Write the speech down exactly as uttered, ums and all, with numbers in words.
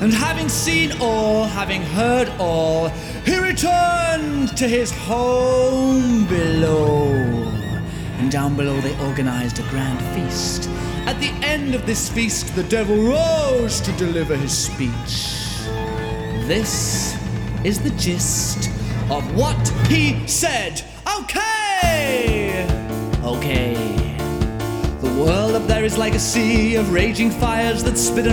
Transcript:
And having seen all, having heard all, he returned to his home below. And down below they organized a grand feast. At the end of this feast, the devil rose to deliver his speech. This is the gist of what he said. Okay! Okay. The world up there is like a sea of raging fires that spit